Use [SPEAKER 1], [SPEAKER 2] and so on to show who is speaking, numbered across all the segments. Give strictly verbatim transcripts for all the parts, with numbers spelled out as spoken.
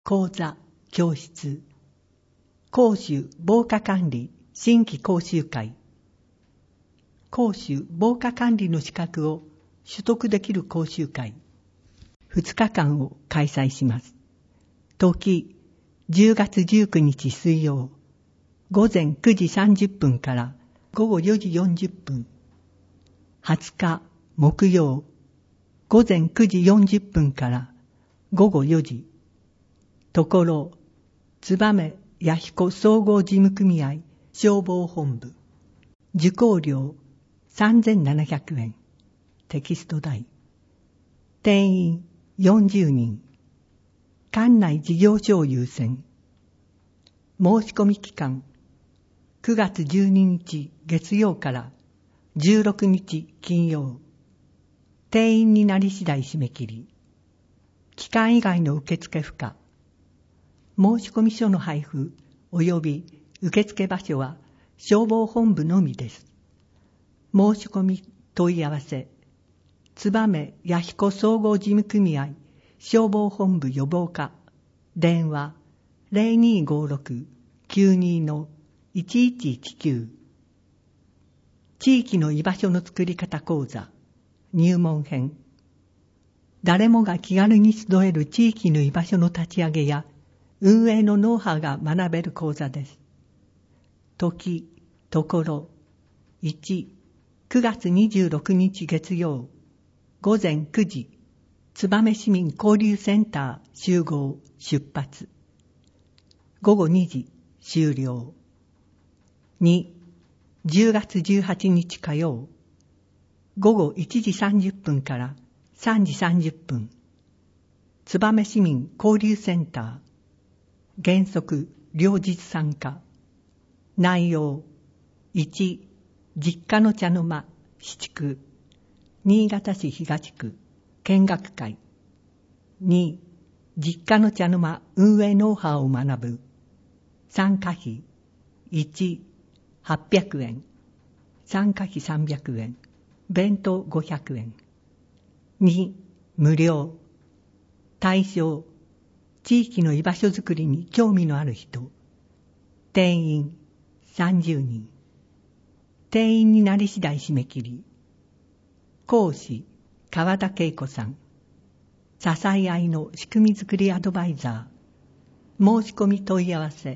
[SPEAKER 1] 講座、教室、公衆防火管理新規講習会。公衆防火管理の資格を取得できる講習会、ふつかかんを開催します。時、じゅうがつじゅうくにち水曜、午前くじさんじゅっぷんから午後よじよんじゅっぷん。はつか木曜、午前くじよんじゅっぷんから午後よじ。ところ、燕弥彦総合事務組合消防本部。受講料さんぜんななひゃくえん。テキスト代。定員よんじゅうにん。館内事業所を優先。申し込み期間くがつじゅうににち月曜からじゅうろくにち金曜。定員になり次第締め切り。期間以外の受付不可。申込書の配布及び受付場所は消防本部のみです。申し込み問い合わせ、燕弥彦総合事務組合消防本部予防課、電話 ゼロにーごーろくきゅうにーのいちいちいちきゅう。地域の居場所の作り方講座、入門編。誰もが気軽に集える地域の居場所の立ち上げや運営のノウハウが学べる講座です。時、ところ、いち、くがつにじゅうろくにち月曜、午前くじ、燕市民交流センター集合出発。ごごにじ終了。に、じゅうがつじゅうはちにち火曜、ごごいちじさんじゅっぷんからさんじさんじゅっぷん。燕市民交流センター。原則両日参加。内容いち、実家の茶の間七区新潟市東区見学会。に、実家の茶の間運営ノウハウを学ぶ。参加費いち、はっぴゃくえん。参加費さんびゃくえん。弁当ごひゃくえん。に、無料。対象地域の居場所づくりに興味のある人。定員さんじゅうにん。定員になり次第締め切り。講師川田恵子さん。支え合いの仕組みづくりアドバイザー。申し込み問い合わせ。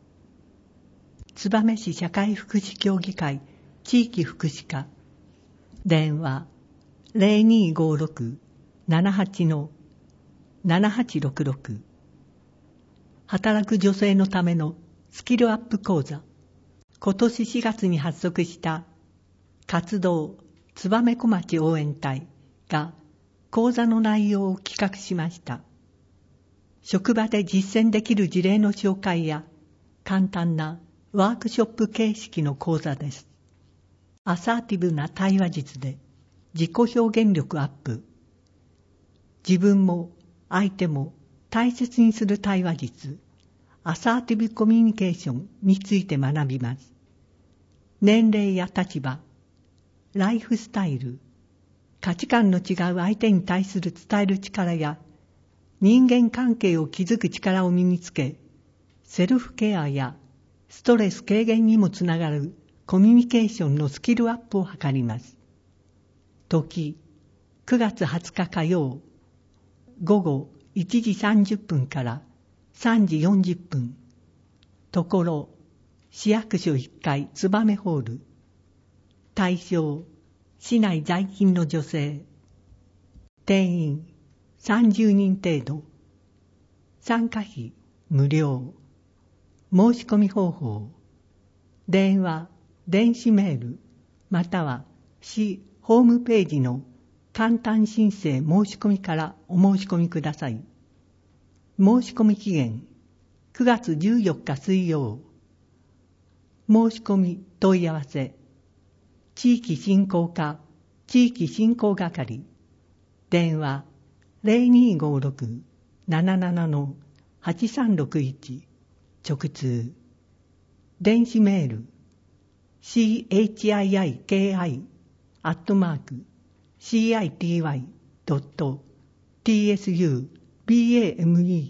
[SPEAKER 1] 燕市社会福祉協議会地域福祉課。電話 ゼロにーごーろく ななはち のななはちろくろく。働く女性のためのスキルアップ講座。今年しがつに発足した活動燕小町応援隊が講座の内容を企画しました。職場で実践できる事例の紹介や簡単なワークショップ形式の講座です。アサーティブな対話術で自己表現力アップ。自分も相手も大切にする対話術、アサーティブコミュニケーションについて学びます。年齢や立場、ライフスタイル、価値観の違う相手に対する伝える力や人間関係を築く力を身につけ、セルフケアやストレス軽減にもつながるコミュニケーションのスキルアップを図ります。時、くがつはつか火曜、ごごいちじさんじゅっぷんからさんじよんじゅっぷん。ところ、市役所いっかい燕ホール。対象、市内在勤の女性。定員さんじゅうにん程度。参加費無料。申し込み方法。電話、電子メール、または市ホームページの簡単申請申し込みからお申し込みください。申し込み期限くがつじゅうよっか水曜。申し込み問い合わせ。地域振興課地域振興係。電話 ゼロにーごーろく なななな のはちさんろくいち。直通。電子メール シーエイチアイアイケーアイ アットマーク シーアイティーワイ ドット ティーエスユービーエーエムイー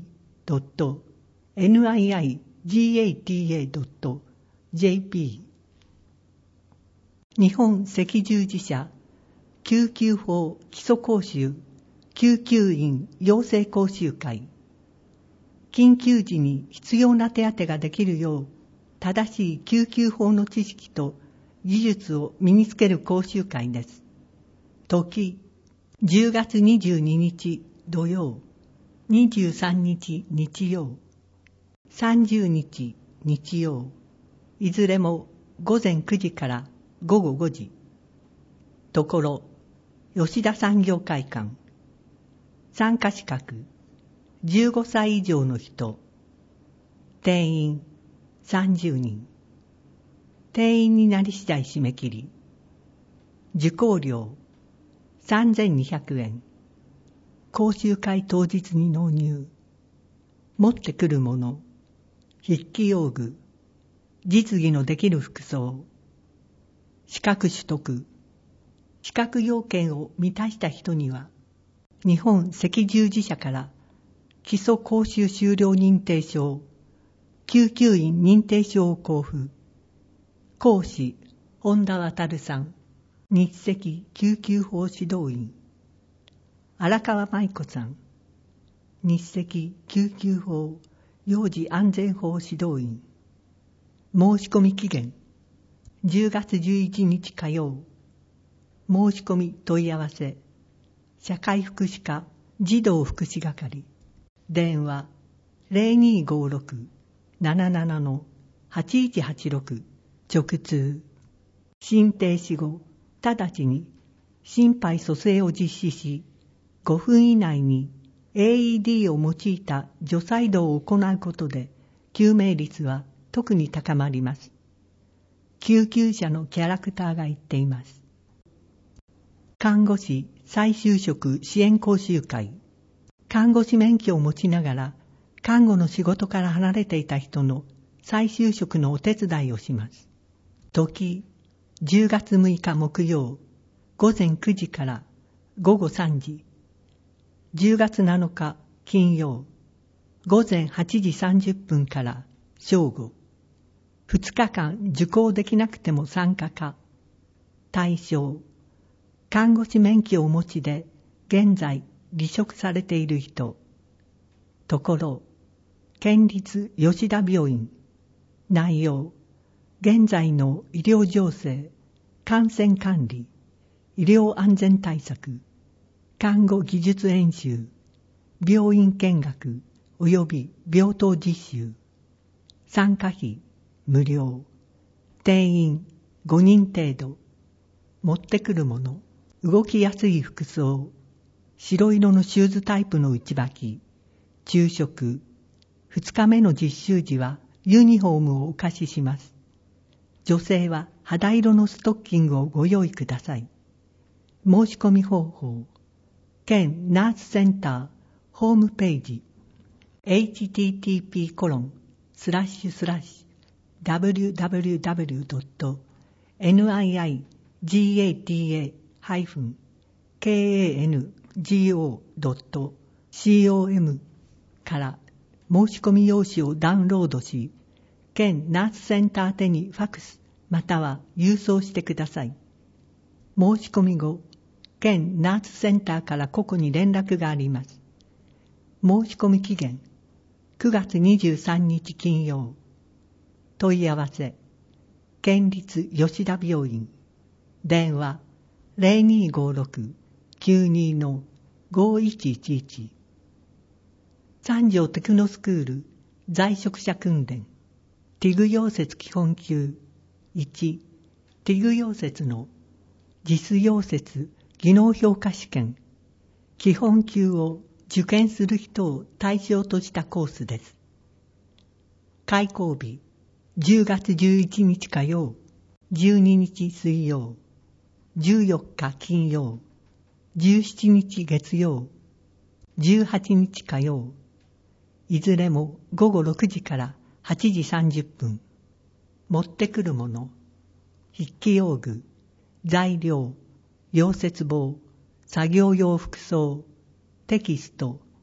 [SPEAKER 1] ドットニーアイアイジーエーティーエードットジェーピー 日本赤十字社救急法基礎講習救急員養成講習会。緊急時に必要な手当てができるよう、正しい救急法の知識と技術を身につける講習会です。時、じゅうがつにじゅうににち土曜、にじゅうさんにち日曜、さんじゅうにち日曜、いずれもごぜんくじからごごごじ。ところ、吉田産業会館。参加資格、じゅうごさい以上の人。定員、さんじゅうにん。定員になり次第締め切り。受講料、さんぜんにひゃくえん。講習会当日に納入。持ってくるもの、筆記用具、実技のできる服装。資格取得。資格要件を満たした人には、日本赤十字社から基礎講習修了認定証、救急員認定証を交付。講師、本田航さん、日赤救急法指導員。荒川舞子さん、日赤救急法幼児安全法指導員。申し込み期限、じゅうがつじゅういちにち火曜。申し込み問い合わせ、社会福祉課児童福祉係。電話 ゼロにーごーろく なななな はちいちはちろく。直通。心停止後、直ちに心肺蘇生を実施し、ごふん以内に エーイーディー を用いた除細動を行うことで、救命率は特に高まります。救急車のキャラクターが言っています。看護師再就職支援講習会。看護師免許を持ちながら、看護の仕事から離れていた人の再就職のお手伝いをします。時、じゅうがつむいか木曜、ごぜんくじからごごさんじ。じゅうがつなのか金曜、ごぜんはちじさんじゅっぷんから正午。ふつかかん受講できなくても参加か。対象、看護師免許をお持ちで現在離職されている人。ところ、県立吉田病院。内容、現在の医療情勢、感染管理、医療安全対策、看護技術演習、病院見学及び病棟実習。参加費無料。定員ごにん程度。持ってくるもの、動きやすい服装、白色のシューズタイプの内履き、昼食、ふつかめの実習時はユニフォームをお貸しします。女性は肌色のストッキングをご用意ください。申し込み方法、県ナースセンターホームページ、エイチティーティーピーコロンスラッシュスラッシュダブリューダブリューダブリュードットニーアイアイジーエーティーエーハイフンケーエーエヌジーオードットコム から申し込み用紙をダウンロードし、県ナースセンター宛てにファクスまたは郵送してください。申し込み後、県ナースセンターから個々に連絡があります。申し込み期限、くがつにじゅうさんにち金曜。問い合わせ、県立吉田病院。電話、ゼロにーごーろく きゅうにーのごいちいちいち。三条テクノスクール在職者訓練。ティグ溶接基本級いち、ティグ溶接の実溶接技能評価試験基本級を受験する人を対象としたコースです。開講日、じゅうがつじゅういちにち火曜、じゅうににち水曜、じゅうよっか金曜、じゅうしちにち月曜、じゅうはちにち火曜、いずれもごごろくじからはちじさんじゅっぷん。持ってくるもの、筆記用具、材料、溶接棒、作業用服装、テキスト、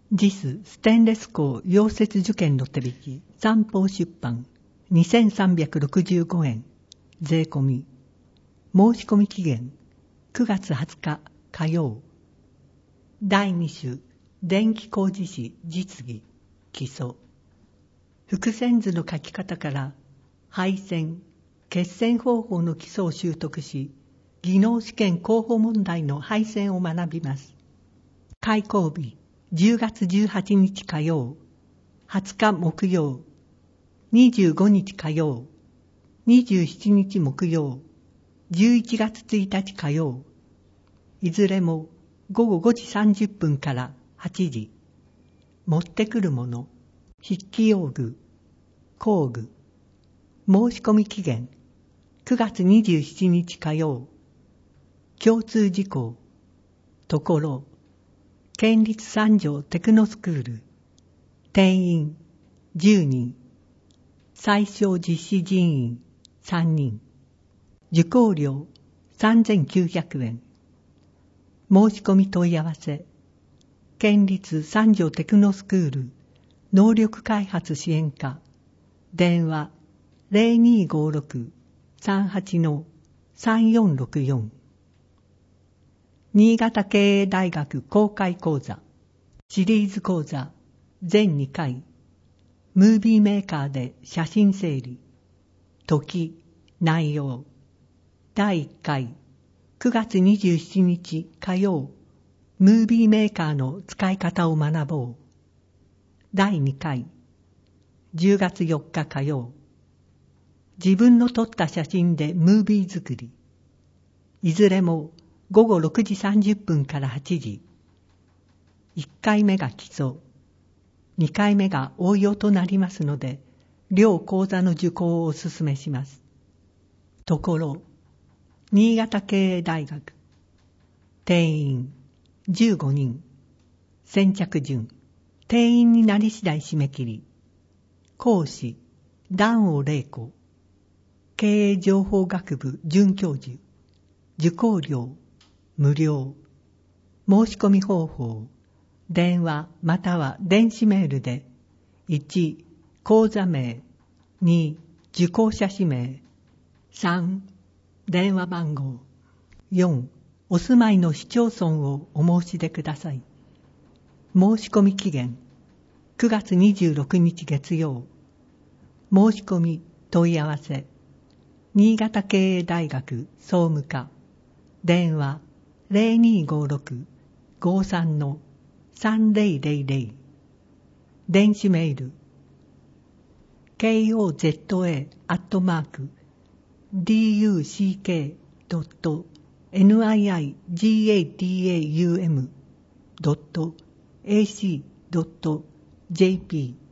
[SPEAKER 1] ジスステンレス鋼溶接受験の手引き三宝出版にせんさんびゃくろくじゅうごえん税込み。申し込み期限くがつはつか火曜。だいに種電気工事士実技基礎。複線図の書き方から配線決線方法の基礎を習得し、技能試験候補問題の配線を学びます。開講日じゅうがつじゅうはちにち火曜、はつか木曜、にじゅうごにち火曜、にじゅうしちにち木曜、じゅういちがつついたち火曜、いずれもごごごじさんじゅっぷんからはちじ。持ってくるもの、筆記用具、工具。申し込み期限くがつにじゅうしちにち火曜。共通事項、ところ、県立三条テクノスクール、定員じゅうにん、最小実施人員さんにん、受講料さんぜんきゅうひゃくえん。申し込み問い合わせ、県立三条テクノスクール能力開発支援課、電話 ゼロにーごーろく さんはち さんよんろくよん。新潟経営大学公開講座シリーズ講座ぜんにかい。ムービーメーカーで写真整理。時、内容。だいいっかいくがつにじゅうしちにち火曜。ムービーメーカーの使い方を学ぼう。だいにかいじゅうがつよっか火曜。自分の撮った写真でムービー作り。いずれもごごろくじさんじゅっぷんからはちじ。いっかいめが基礎、にかいめが応用となりますので、両講座の受講をお勧めします。ところ、新潟経営大学、定員じゅうごにん、先着順、定員になり次第締め切り。講師、段尾玲子、経営情報学部准教授。受講料、無料。申し込み方法、電話または電子メールで、いち、講座名、に、受講者氏名、さん、電話番号、よん、お住まいの市町村をお申し出ください。申し込み期限、くがつにじゅうろくにち月曜。申し込み問い合わせ、新潟経営大学総務課、電話ゼロにーごーろく ごーさん さんぜろぜろぜろ。電子メール ケーオーゼットエー アットマーク ディーユーシーケー ドット ニーアイアイジーエーティーエーユーエム ドット エーシー ドット ジェーピー